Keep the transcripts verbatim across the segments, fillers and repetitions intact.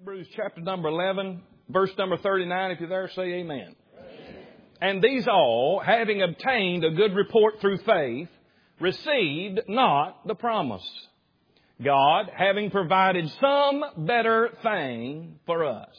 Hebrews chapter number eleven, verse number thirty-nine. If you're there, say amen. Amen. And these all, having obtained a good report through faith, received not the promise. God, having provided some better thing for us,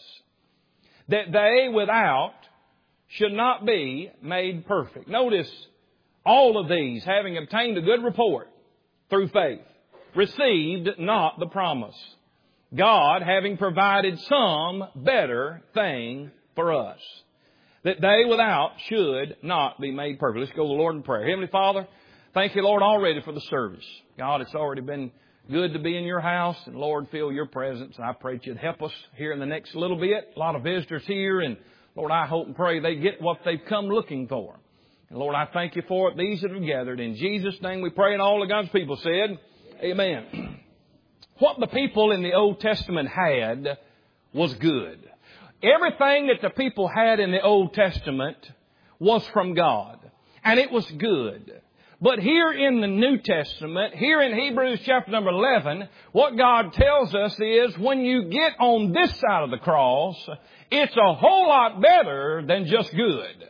that they without should not be made perfect. Notice, all of these, having obtained a good report through faith, received not the promise. God, having provided some better thing for us, that they without should not be made perfect. Let's go to the Lord in prayer. Heavenly Father, thank you, Lord, already for the service. God, it's already been good to be in your house, and Lord, feel your presence. And I pray that you'd help us here in the next little bit. A lot of visitors here, and Lord, I hope and pray they get what they've come looking for. And Lord, I thank you for it. These that have gathered. In Jesus' name we pray, and all of God's people said, amen. What the people in the Old Testament had was good. Everything that the people had in the Old Testament was from God. And it was good. But here in the New Testament, here in Hebrews chapter number eleven, what God tells us is when you get on this side of the cross, it's a whole lot better than just good.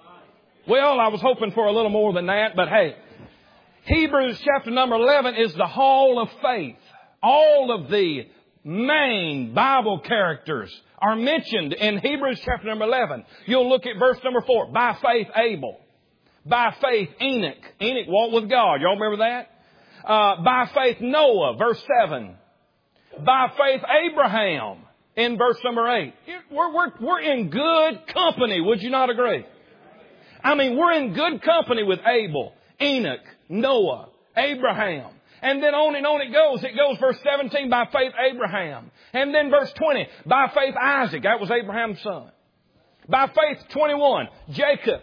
Well, I was hoping for a little more than that, but hey, Hebrews chapter number eleven is the hall of faith. All of the main Bible characters are mentioned in Hebrews chapter number eleven. You'll look at verse number four. By faith, Abel. By faith, Enoch. Enoch walked with God. Y'all remember that? Uh, by faith, Noah, verse seven. By faith, Abraham, in verse number eight. We're, we're, we're in good company. Would you not agree? I mean, we're in good company with Abel, Enoch, Noah, Abraham. And then on and on it goes. It goes verse seventeen, by faith Abraham. And then verse twenty, by faith Isaac. That was Abraham's son. By faith twenty-one, Jacob.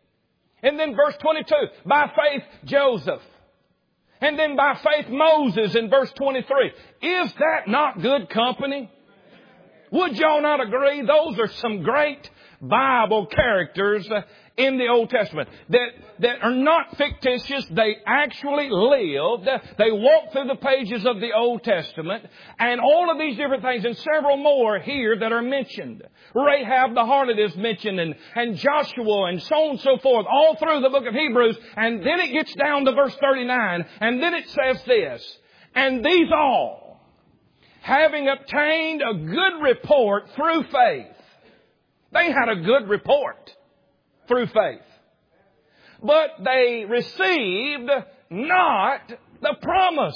And then verse twenty-two, by faith Joseph. And then by faith Moses in verse twenty-three. Is that not good company? Would y'all not agree? Those are some great Bible characters in the Old Testament that, that are not fictitious. They actually lived. They walked through the pages of the Old Testament, and all of these different things and several more here that are mentioned. Rahab the harlot is mentioned, and, and Joshua and so on and so forth, all through the book of Hebrews. And then it gets down to verse thirty-nine, and then it says this, and these all, having obtained a good report through faith. They had a good report through faith. But they received not the promise.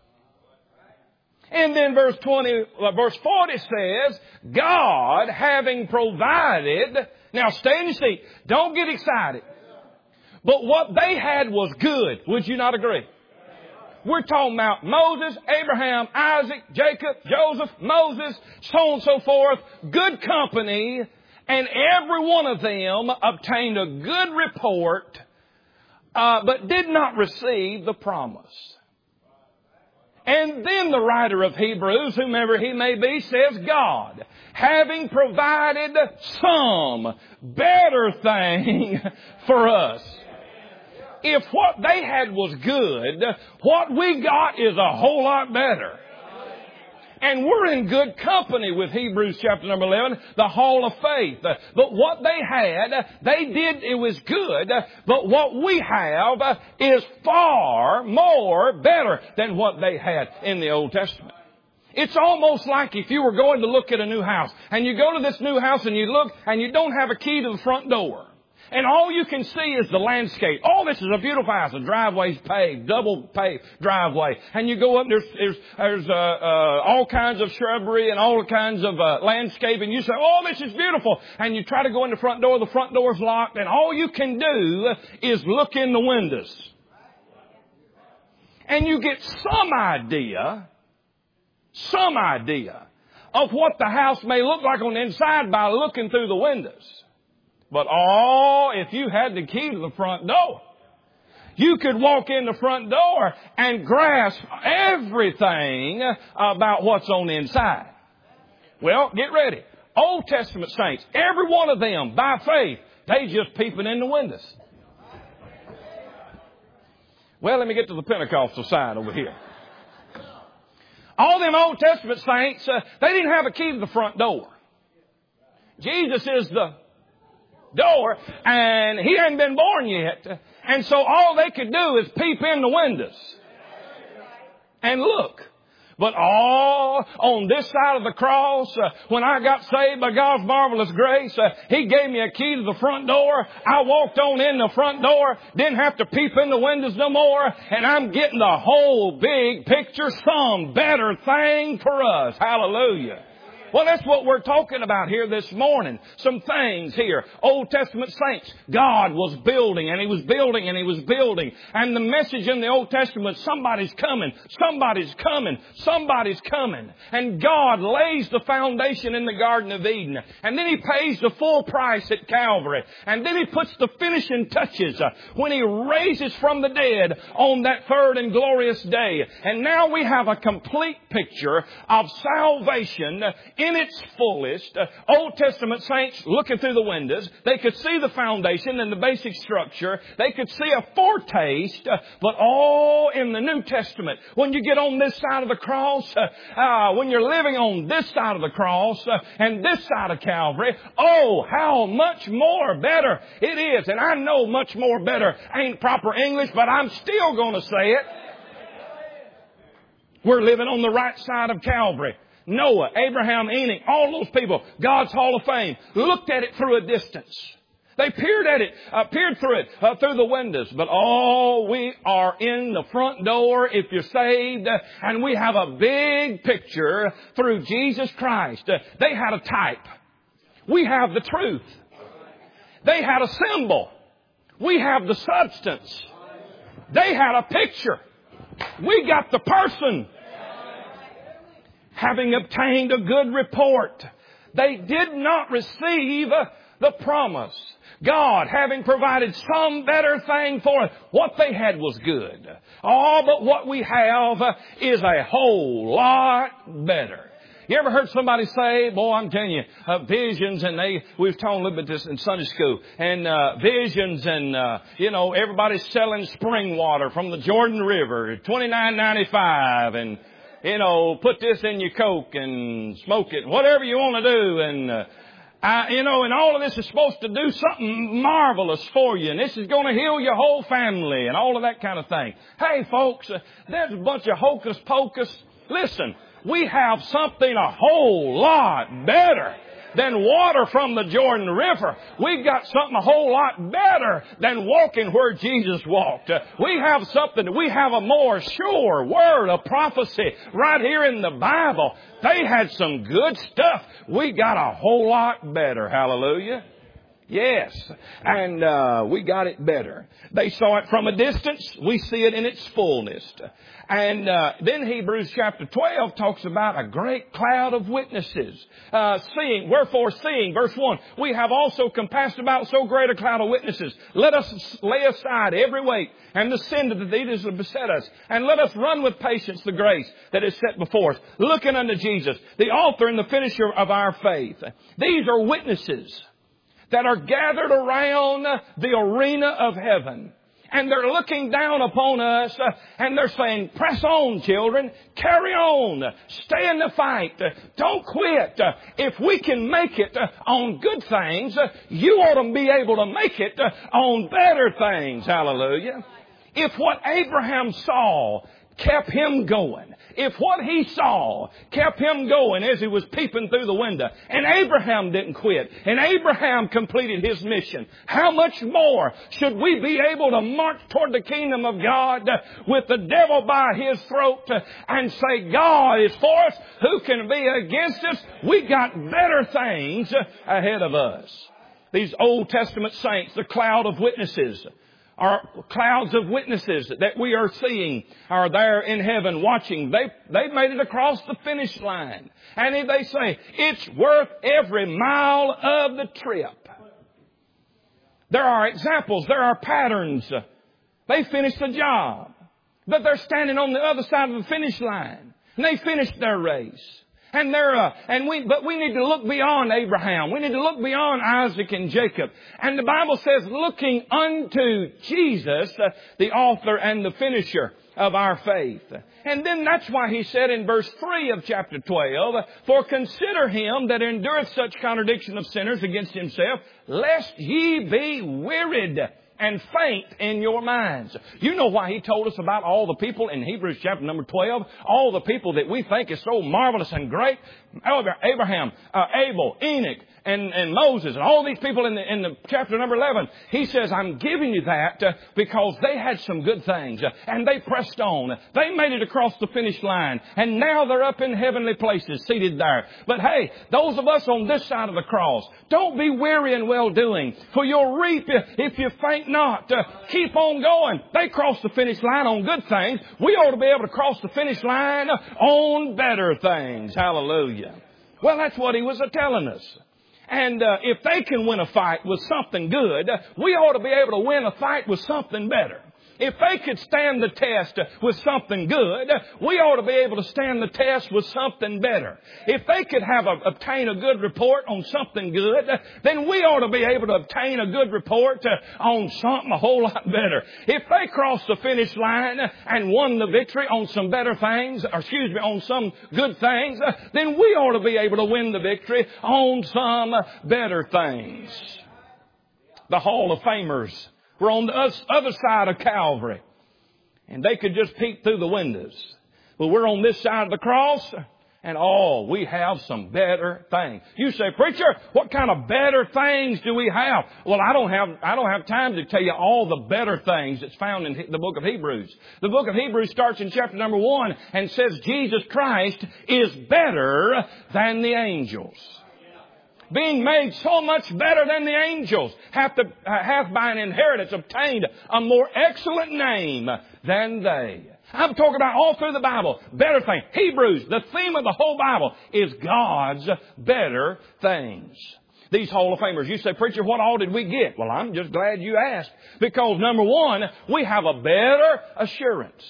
And then verse twenty, uh, verse forty says, God having provided. Now stay in your seat. Don't get excited. But what they had was good. Would you not agree? We're talking about Moses, Abraham, Isaac, Jacob, Joseph, Moses, so on and so forth. Good company. And every one of them obtained a good report, uh, but did not receive the promise. And then the writer of Hebrews, whomever he may be, says, God, having provided some better thing for us. If what they had was good, what we got is a whole lot better. And we're in good company with Hebrews chapter number eleven, the hall of faith. But what they had, they did, it was good. But what we have is far more better than what they had in the Old Testament. It's almost like if you were going to look at a new house, and you go to this new house and you look and you don't have a key to the front door. And all you can see is the landscape. Oh, this is a beautiful house. The driveway's paved, double paved driveway. And you go up, there's, there's, there's uh, uh, all kinds of shrubbery and all kinds of uh, landscape. And you say, oh, this is beautiful. And you try to go in the front door. The front door's locked. And all you can do is look in the windows. And you get some idea, some idea of what the house may look like on the inside by looking through the windows. But oh, if you had the key to the front door, you could walk in the front door and grasp everything about what's on the inside. Well, get ready. Old Testament saints, every one of them, by faith, they just peeping in the windows. Well, let me get to the Pentecostal side over here. All them Old Testament saints, uh, they didn't have a key to the front door. Jesus is the door, and He hadn't been born yet. And so all they could do is peep in the windows and look. But all on this side of the cross, uh, when I got saved by God's marvelous grace, uh, He gave me a key to the front door. I walked on in the front door, didn't have to peep in the windows no more, and I'm getting the whole big picture, some better thing for us. Hallelujah. Well, that's what we're talking about here this morning. Some things here. Old Testament saints, God was building and He was building and He was building. And the message in the Old Testament, somebody's coming, somebody's coming, somebody's coming. And God lays the foundation in the Garden of Eden. And then He pays the full price at Calvary. And then He puts the finishing touches uh, when He raises from the dead on that third and glorious day. And now we have a complete picture of salvation in its fullest. Uh, Old Testament saints looking through the windows, they could see the foundation and the basic structure. They could see a foretaste, uh, but all in the New Testament. When you get on this side of the cross, uh, uh, when you're living on this side of the cross uh, and this side of Calvary, oh, how much more better it is. And I know much more better ain't proper English, but I'm still going to say it. We're living on the right side of Calvary. Noah, Abraham, Enoch, all those people, God's Hall of Fame, looked at it through a distance. They peered at it, uh, peered through it, uh, through the windows. But oh, we are in the front door if you're saved, uh, and we have a big picture through Jesus Christ. Uh, they had a type. We have the truth. They had a symbol. We have the substance. They had a picture. We got the person. Having obtained a good report, they did not receive the promise. God, having provided some better thing for us, what they had was good. Oh, but what we have is a whole lot better. You ever heard somebody say, boy, I'm telling you, uh, visions, and they, we've talked a little bit this in Sunday school, and uh, visions, and, uh, you know, everybody's selling spring water from the Jordan River, twenty-nine ninety-five, and you know, put this in your Coke and smoke it, whatever you want to do. And, uh, I, you know, and all of this is supposed to do something marvelous for you. And this is going to heal your whole family and all of that kind of thing. Hey, folks, uh, there's a bunch of hocus pocus. Listen, we have something a whole lot better than water from the Jordan River. We've got something a whole lot better than walking where Jesus walked. Uh, we have something, we have a more sure word of prophecy right here in the Bible. They had some good stuff. We got a whole lot better. Hallelujah. Yes. And uh, we got it better. They saw it from a distance. We see it in its fullness. And uh, then Hebrews chapter twelve talks about a great cloud of witnesses. Uh, seeing, wherefore seeing, verse one, we have also compassed about so great a cloud of witnesses. Let us lay aside every weight and the sin that easily beset us. And let us run with patience the grace that is set before us. Looking unto Jesus, the author and the finisher of our faith. These are witnesses that are gathered around the arena of heaven. And they're looking down upon us, uh, and they're saying, press on, children. Carry on. Stay in the fight. Uh, don't quit. Uh, if we can make it uh, on good things, uh, you ought to be able to make it uh, on better things. Hallelujah. If what Abraham saw kept him going, if what he saw kept him going as he was peeping through the window, and Abraham didn't quit, and Abraham completed his mission, how much more should we be able to march toward the kingdom of God with the devil by his throat and say, God is for us, who can be against us? We got better things ahead of us. These Old Testament saints, the cloud of witnesses, our clouds of witnesses that we are seeing are there in heaven watching. They, they've made it across the finish line. And they say, it's worth every mile of the trip. There are examples. There are patterns. They finished the job. But they're standing on the other side of the finish line. And they finished their race. And they're, uh, and we, but we need to look beyond Abraham. We need to look beyond Isaac and Jacob. And the Bible says, looking unto Jesus, uh, the author and the finisher of our faith. And then that's why he said in verse three of chapter twelve, for consider him that endureth such contradiction of sinners against himself, lest ye be wearied and faint in your minds. You know why he told us about all the people in Hebrews chapter number twelve? All the people that we think is so marvelous and great. Abraham, uh, Abel, Enoch, and, and Moses, and all these people in the, in the chapter number eleven. He says, I'm giving you that uh, because they had some good things. Uh, and they pressed on. They made it across the finish line. And now they're up in heavenly places, seated there. But hey, those of us on this side of the cross, don't be weary in well-doing, for you'll reap if you faint not. Uh, keep on going. They crossed the finish line on good things. We ought to be able to cross the finish line on better things. Hallelujah. Well, that's what he was telling us. And uh, if they can win a fight with something good, we ought to be able to win a fight with something better. If they could stand the test with something good, we ought to be able to stand the test with something better. If they could have a, obtain a good report on something good, then we ought to be able to obtain a good report on something a whole lot better. If they crossed the finish line and won the victory on some better things, or excuse me, on some good things, then we ought to be able to win the victory on some better things. The Hall of Famers were on the other side of Calvary. And they could just peek through the windows. But we're on this side of the cross. And oh, we have some better things. You say, preacher, what kind of better things do we have? Well, I don't have, I don't have time to tell you all the better things that's found in the book of Hebrews. The book of Hebrews starts in chapter number one and says Jesus Christ is better than the angels. Being made so much better than the angels, hath, the, hath by an inheritance obtained a more excellent name than they. I'm talking about all through the Bible, better things. Hebrews, the theme of the whole Bible is God's better things. These Hall of Famers, you say, preacher, what all did we get? Well, I'm just glad you asked. Because number one, we have a better assurance.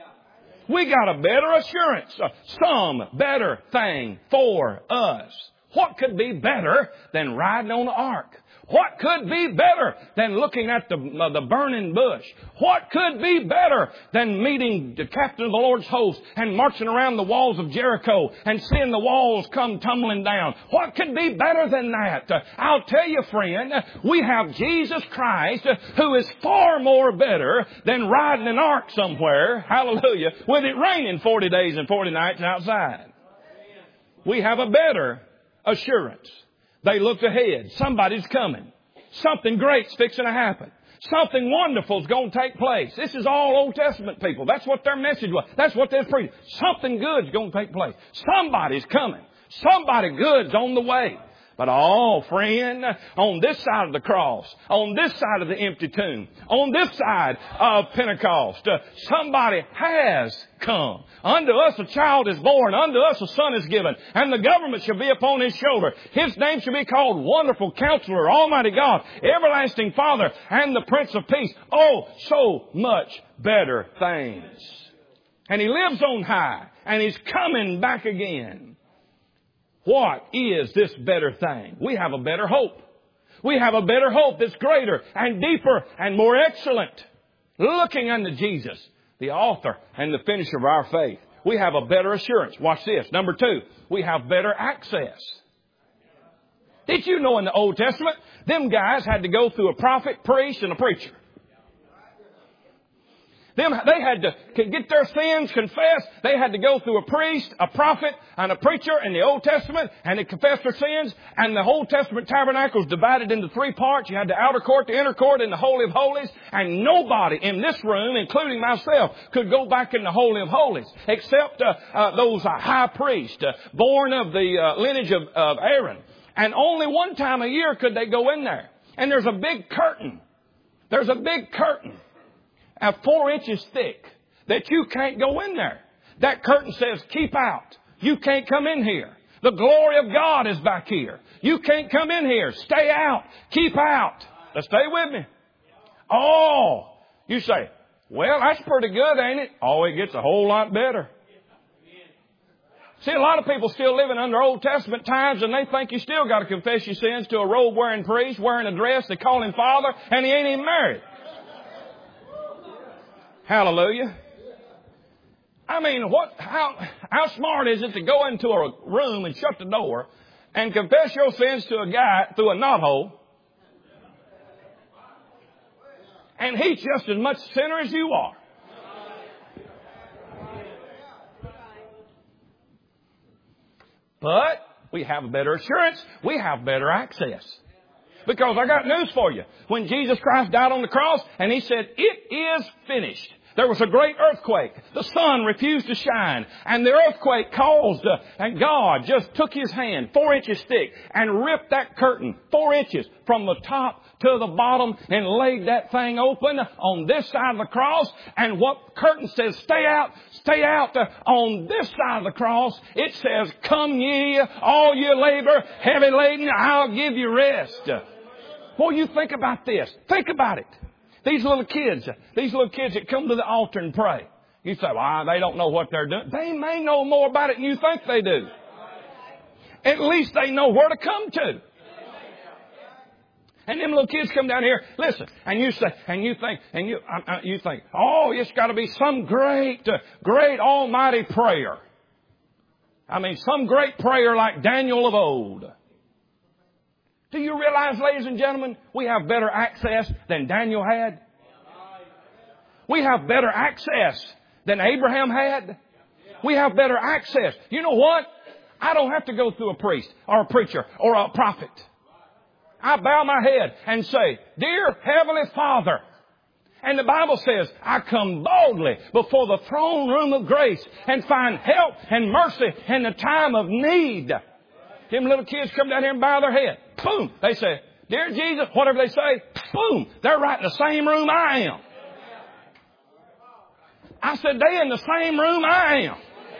We got a better assurance. Some better thing for us. What could be better than riding on the ark? What could be better than looking at the, uh, the burning bush? What could be better than meeting the captain of the Lord's host and marching around the walls of Jericho and seeing the walls come tumbling down? What could be better than that? Uh, I'll tell you, friend, we have Jesus Christ uh, who is far more better than riding an ark somewhere, hallelujah, with it raining forty days and forty nights outside. We have a better assurance. They looked ahead. Somebody's coming. Something great's fixing to happen. Something wonderful's going to take place. This is all Old Testament people. That's what their message was. That's what they're preaching. Something good's going to take place. Somebody's coming. Somebody good's on the way. But oh, friend, on this side of the cross, on this side of the empty tomb, on this side of Pentecost, uh, somebody has come. Unto us a child is born, unto us a son is given, and the government shall be upon his shoulder. His name shall be called Wonderful Counselor, Almighty God, Everlasting Father, and the Prince of Peace. Oh, so much better things. And he lives on high, and he's coming back again. What is this better thing? We have a better hope. We have a better hope that's greater and deeper and more excellent. Looking unto Jesus, the author and the finisher of our faith. We have a better assurance. Watch this. Number two, we have better access. Did you know in the Old Testament, them guys had to go through a prophet, priest, and a preacher? Them, they had to get their sins confessed. They had to go through a priest, a prophet, and a preacher in the Old Testament, and they confessed their sins. And the Old Testament tabernacle was divided into three parts. You had the outer court, the inner court, and the Holy of Holies. And nobody in this room, including myself, could go back in the Holy of Holies, except uh, uh, those uh, high priests, uh, born of the uh, lineage of, of Aaron. And only one time a year could they go in there. And there's a big curtain. There's a big curtain. Uh, four inches thick, that you can't go in there. That curtain says, keep out. You can't come in here. The glory of God is back here. You can't come in here. Stay out. Keep out. Now stay with me. Oh, you say, well, that's pretty good, ain't it? Oh, it gets a whole lot better. See, a lot of people still living under Old Testament times, and they think you still got to confess your sins to a robe-wearing priest, wearing a dress. They call him Father, and he ain't even married. Hallelujah. I mean, what? How how smart is it to go into a room and shut the door and confess your sins to a guy through a knothole, and he's just as much sinner as you are? But we have a better assurance. We have better access. Because I got news for you. When Jesus Christ died on the cross and He said, "It is finished," there was a great earthquake. The sun refused to shine. And the earthquake caused, uh, and God just took His hand, four inches thick, and ripped that curtain, four inches, from the top to the bottom, and laid that thing open on this side of the cross. And what curtain says, "Stay out, stay out," uh, on this side of the cross, it says, "Come ye, all ye labor, heavy laden, I'll give you rest." Well, you think about this. Think about it. These little kids, these little kids that come to the altar and pray. You say, "Well, they don't know what they're doing." They may know more about it than you think they do. At least they know where to come to. And them little kids come down here, listen, and you say, and you think, and you, uh, you think, "Oh, it's got to be some great, uh, great almighty prayer." I mean, some great prayer like Daniel of old. Do you realize, ladies and gentlemen, we have better access than Daniel had? We have better access than Abraham had. We have better access. You know what? I don't have to go through a priest or a preacher or a prophet. I bow my head and say, "Dear Heavenly Father," and the Bible says, "I come boldly before the throne room of grace and find help and mercy in the time of need." Them little kids come down here and bow their head. Boom. They say, "Dear Jesus," whatever they say, boom. They're right in the same room I am. I said, they in the same room I am.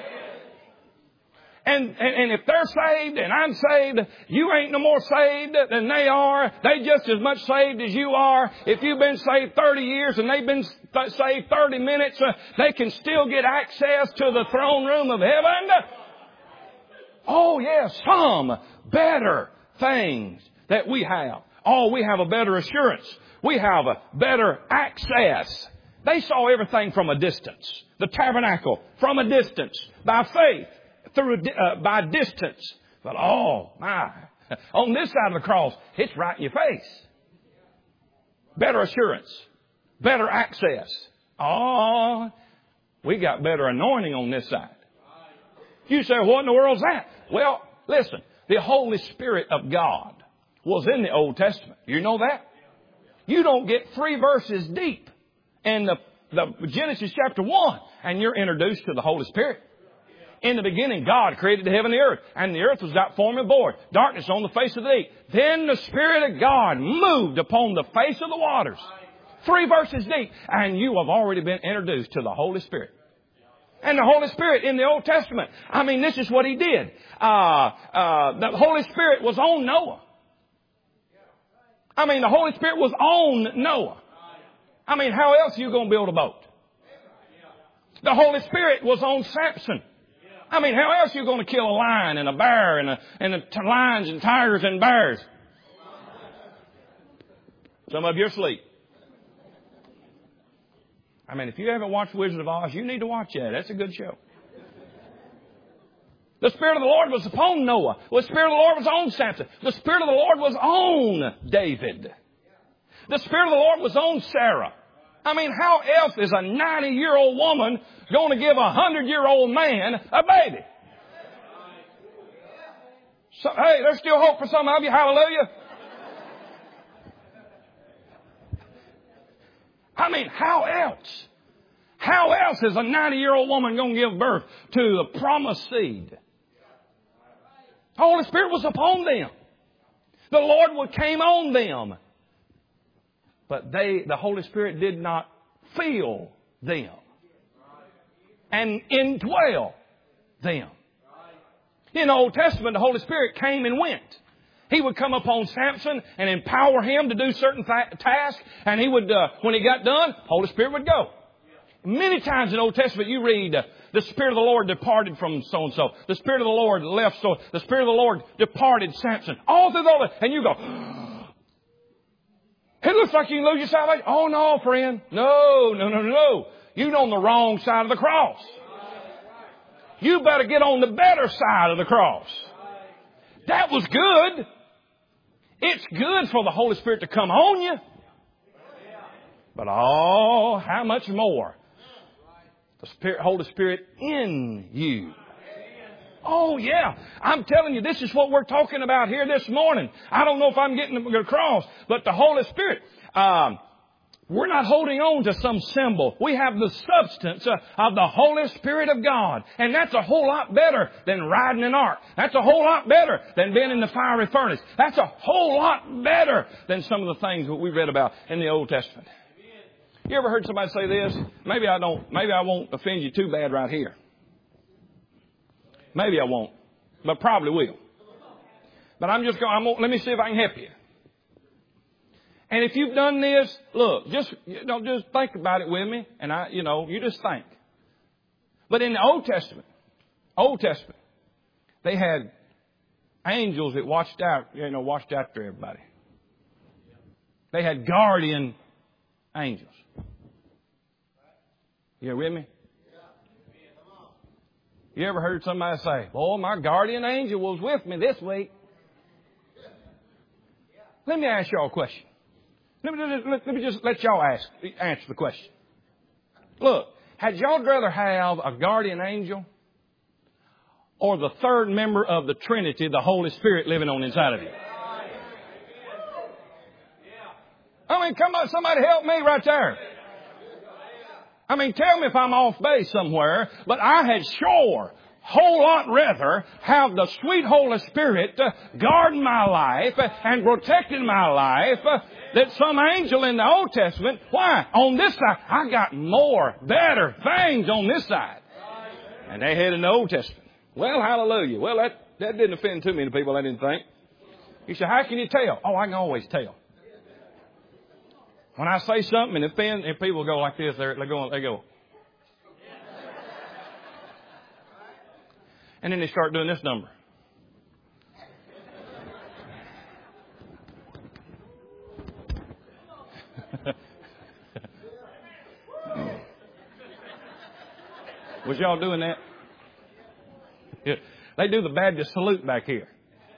And, and, and if they're saved and I'm saved, you ain't no more saved than they are. They just as much saved as you are. If you've been saved thirty years and they've been th- saved thirty minutes, uh, they can still get access to the throne room of heaven. Oh, yes, some better things that we have. Oh, we have a better assurance. We have a better access. They saw everything from a distance. The tabernacle from a distance. By faith. Through uh, by distance. But oh, my. On this side of the cross, it's right in your face. Better assurance. Better access. Oh, we got better anointing on this side. You say, "What in the world's that?" Well, listen. The Holy Spirit of God was in the Old Testament. You know that? You don't get three verses deep in the, the Genesis chapter one, and you're introduced to the Holy Spirit. In the beginning, God created the heaven and the earth, and the earth was without form and void, darkness on the face of the deep. Then the Spirit of God moved upon the face of the waters. Three verses deep, and you have already been introduced to the Holy Spirit. And the Holy Spirit in the Old Testament, I mean, this is what He did. Uh, uh, the Holy Spirit was on Noah. I mean, the Holy Spirit was on Noah. I mean, how else are you going to build a boat? The Holy Spirit was on Samson. I mean, how else are you going to kill a lion and a bear and a, and a t- lions and tigers and bears? Some of you are asleep. I mean, if you haven't watched Wizard of Oz, you need to watch that. That's a good show. The Spirit of the Lord was upon Noah. The Spirit of the Lord was on Samson. The Spirit of the Lord was on David. The Spirit of the Lord was on Sarah. I mean, how else is a ninety-year-old woman going to give a hundred-year-old man a baby? So, hey, there's still hope for some of you. Hallelujah. I mean, how else? How else is a ninety-year-old woman going to give birth to the promised seed? The Holy Spirit was upon them. The Lord came on them. But they, the Holy Spirit did not fill them and indwell them. In the Old Testament, the Holy Spirit came and went. He would come upon Samson and empower him to do certain th- tasks. And he would, uh, when he got done, Holy Spirit would go. Many times in the Old Testament, you read, uh, the Spirit of the Lord departed from so-and-so. The Spirit of the Lord left so. The Spirit of the Lord departed Samson. All through the, and you go, it looks like you can lose your salvation. Oh, no, friend. No, no, no, no. You're on the wrong side of the cross. You better get on the better side of the cross. That was good. It's good for the Holy Spirit to come on you. But oh, how much more the Spirit, Holy Spirit in you. Oh, yeah. I'm telling you, this is what we're talking about here this morning. I don't know if I'm getting across, but the Holy Spirit, um, we're not holding on to some symbol. We have the substance uh, of the Holy Spirit of God. And that's a whole lot better than riding an ark. That's a whole lot better than being in the fiery furnace. That's a whole lot better than some of the things that we read about in the Old Testament. You ever heard somebody say this? Maybe I don't, maybe I won't offend you too bad right here. Maybe I won't, but probably will. But I'm just going, I'm gonna, let me see if I can help you. And if you've done this, look, just, you know, just think about it with me. And I, you know, you just think. But in the Old Testament, Old Testament, they had angels that watched out, you know, watched after everybody. They had guardian angels. You with me? You ever heard somebody say, "Boy, my guardian angel was with me this week"? Let me ask y'all a question. Let me, let, let me just let y'all ask, answer the question. Look, had y'all rather have a guardian angel or the third member of the Trinity, the Holy Spirit, living on inside of you? I mean, come on, somebody help me right there. I mean, tell me if I'm off base somewhere, but I had sure whole lot rather have the sweet Holy Spirit uh, guarding my life uh, and protecting my life uh, than some angel in the Old Testament. Why? On this side, I got more, better things on this side. And they had in the Old Testament. Well, hallelujah. Well, that, that didn't offend too many people, I didn't think. You say, how can you tell? Oh, I can always tell. When I say something and offend, and people go like this, they go, they go. And then they start doing this number. Was y'all doing that? Yeah. They do the Baptist salute back here.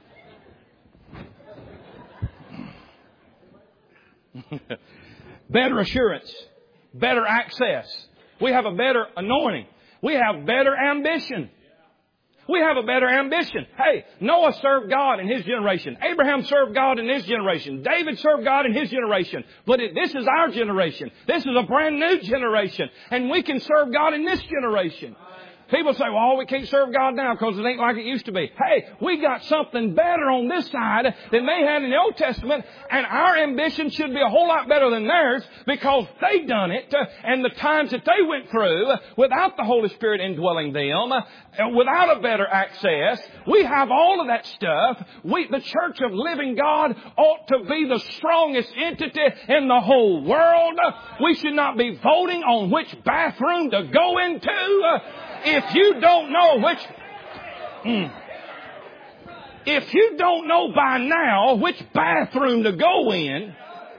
Better assurance. Better access. We have a better anointing. We have better ambition. We have a better ambition. Hey, Noah served God in his generation. Abraham served God in his generation. David served God in his generation. But it, this is our generation. This is a brand new generation. And we can serve God in this generation. People say, well, we can't serve God now because it ain't like it used to be. Hey, we got something better on this side than they had in the Old Testament, and our ambition should be a whole lot better than theirs because they done it, and the times that they went through without the Holy Spirit indwelling them, without a better access. We have all of that stuff. We, the Church of Living God, ought to be the strongest entity in the whole world. We should not be voting on which bathroom to go into. If you don't know which, mm, if you don't know by now which bathroom to go in,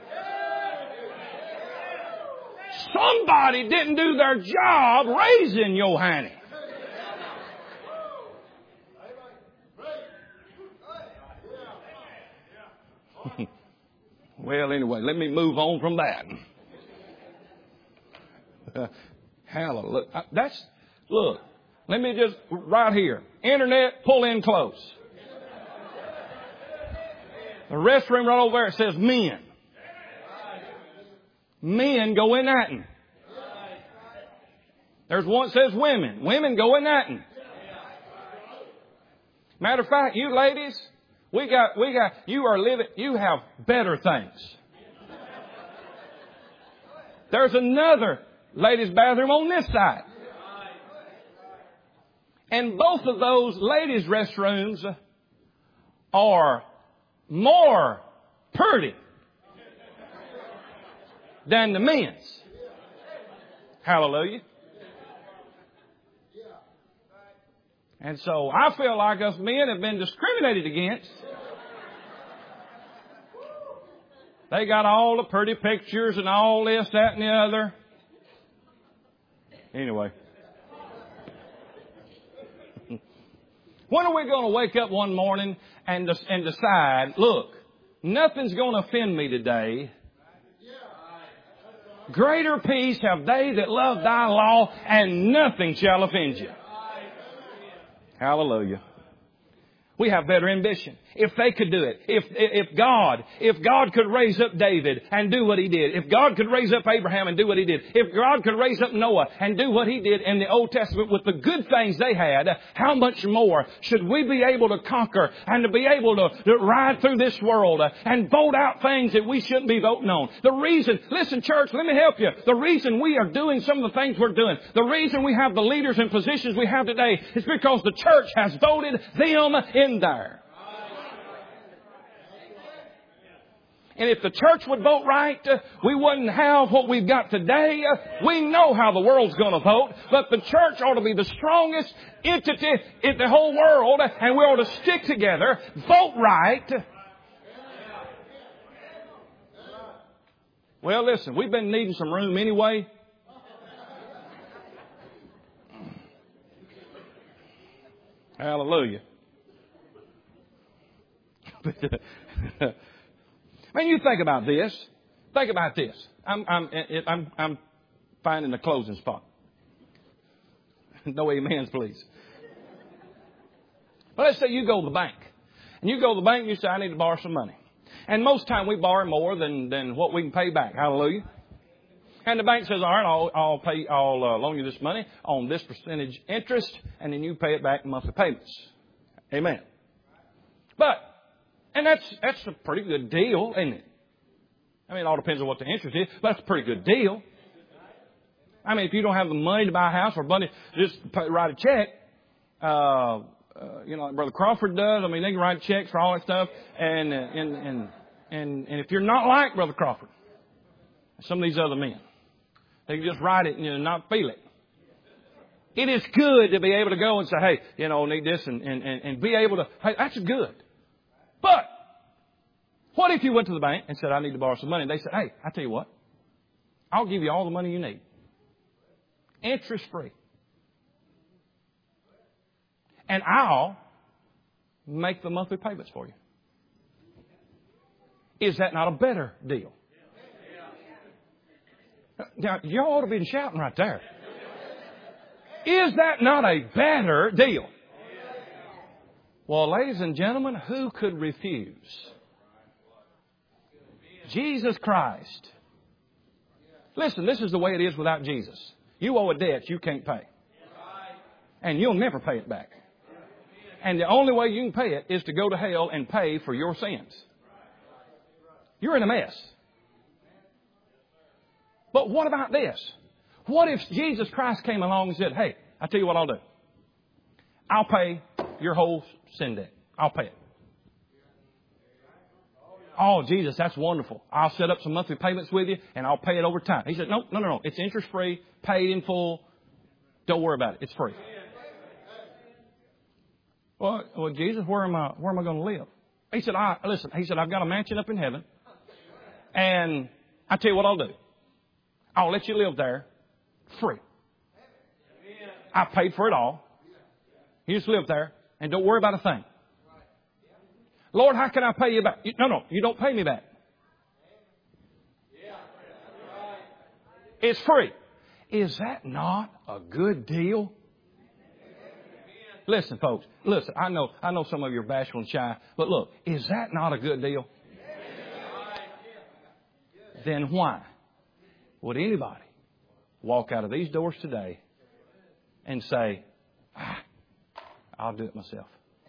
somebody didn't do their job raising your honey. Well, anyway, let me move on from that. Uh, hallelujah. That's, look, let me just, right here. Internet, pull in close. The restroom right over there, it says men. Men go in that one. There's one that says women. Women go in that one. Matter of fact, you ladies, we got, we got, you are living, you have better things. There's another ladies' bathroom on this side. And both of those ladies' restrooms are more pretty than the men's. Hallelujah. And so I feel like us men have been discriminated against. They got all the pretty pictures and all this, that, and the other. Anyway. When are we going to wake up one morning and, and decide, look, nothing's going to offend me today. Greater peace have they that love thy law, and nothing shall offend you. Hallelujah. We have better ambition. If they could do it, if, if God, if God could raise up David and do what he did, if God could raise up Abraham and do what he did, if God could raise up Noah and do what he did in the Old Testament with the good things they had, how much more should we be able to conquer and to be able to, to ride through this world and vote out things that we shouldn't be voting on? The reason, listen church, let me help you. The reason we are doing some of the things we're doing, the reason we have the leaders and positions we have today is because the church has voted them in there. And if the church would vote right, we wouldn't have what we've got today. We know how the world's going to vote, but the church ought to be the strongest entity in the whole world, and we ought to stick together, vote right. Well, listen, we've been needing some room anyway. Hallelujah. I mean, you think about this. Think about this. I'm, I'm, I'm, I'm finding a closing spot. No amens, please. But let's say you go to the bank. And you go to the bank and you say, I need to borrow some money. And most time we borrow more than, than what we can pay back. Hallelujah. And the bank says, all right, I'll, I'll pay, I'll uh, loan you this money on this percentage interest, and then you pay it back in monthly payments. Amen. But, and that's, that's a pretty good deal, isn't it? I mean, it all depends on what the interest is, but that's a pretty good deal. I mean, if you don't have the money to buy a house or money, just pay, write a check, uh, uh, you know, like Brother Crawford does. I mean, they can write checks for all that stuff. And, uh, and, and, and, and if you're not like Brother Crawford, some of these other men, they can just write it and, you know, not feel it. It is good to be able to go and say, hey, you know, need this and, and, and, and be able to, hey, that's good. But what if you went to the bank and said, I need to borrow some money? And they said, hey, I tell you what, I'll give you all the money you need. Interest free. And I'll make the monthly payments for you. Is that not a better deal? Now, y'all ought to be shouting right there. Is that not a better deal? Well, ladies and gentlemen, who could refuse? Jesus Christ. Listen, this is the way it is without Jesus. You owe a debt you can't pay. And you'll never pay it back. And the only way you can pay it is to go to hell and pay for your sins. You're in a mess. But what about this? What if Jesus Christ came along and said, hey, I'll tell you what I'll do. I'll pay your whole sin debt. I'll pay it. Oh, Jesus, that's wonderful. I'll set up some monthly payments with you and I'll pay it over time. He said, no, no, no, no. It's interest free, paid in full. Don't worry about it. It's free. Well, well, Jesus, where am I, where am I going to live? He said, I, listen, he said, I've got a mansion up in heaven and I'll tell you what I'll do. I'll let you live there free. I paid for it all. You just live there and don't worry about a thing. Lord, how can I pay you back? No, no, you don't pay me back. It's free. Is that not a good deal? Listen, folks, listen, I know, I know some of you are bashful and shy, but look, is that not a good deal? Then why would anybody walk out of these doors today and say, ah, I'll do it myself.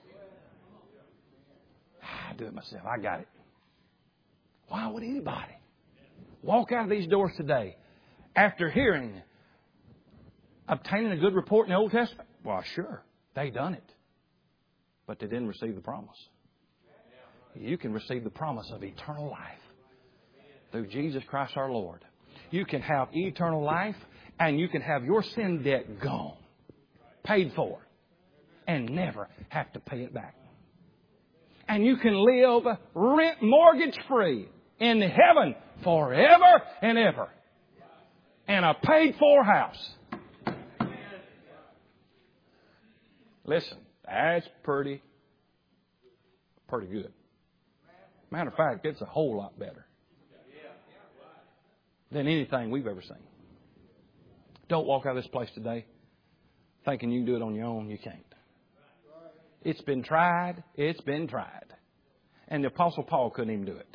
I'll do it myself. I got it. Why would anybody walk out of these doors today after hearing, obtaining a good report in the Old Testament? Well, sure, they done it. But they didn't receive the promise. You can receive the promise of eternal life through Jesus Christ our Lord. You can have eternal life and you can have your sin debt gone, paid for, and never have to pay it back. And you can live rent mortgage free in heaven forever and ever. In a paid for house. Listen, That's pretty, pretty good. Matter of fact, it's a whole lot better than anything we've ever seen. Don't walk out of this place today thinking you can do it on your own. You can't. It's been tried. It's been tried. And the Apostle Paul couldn't even do it.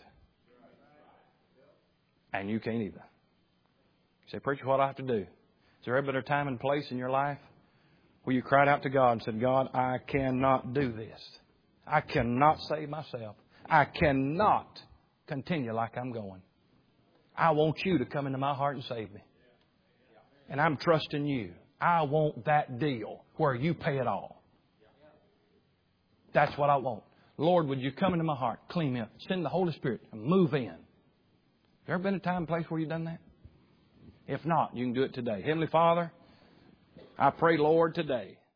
And you can't either. You say, preacher, what do I have to do? Is there ever been a time and place in your life where you cried out to God and said, God, I cannot do this. I cannot save myself. I cannot continue like I'm going. I want you to come into my heart and save me. And I'm trusting you. I want that deal where you pay it all. That's what I want. Lord, would you come into my heart, clean me up, send the Holy Spirit, and move in. Has there ever been a time and place where you've done that? If not, you can do it today. Heavenly Father, I pray, Lord, today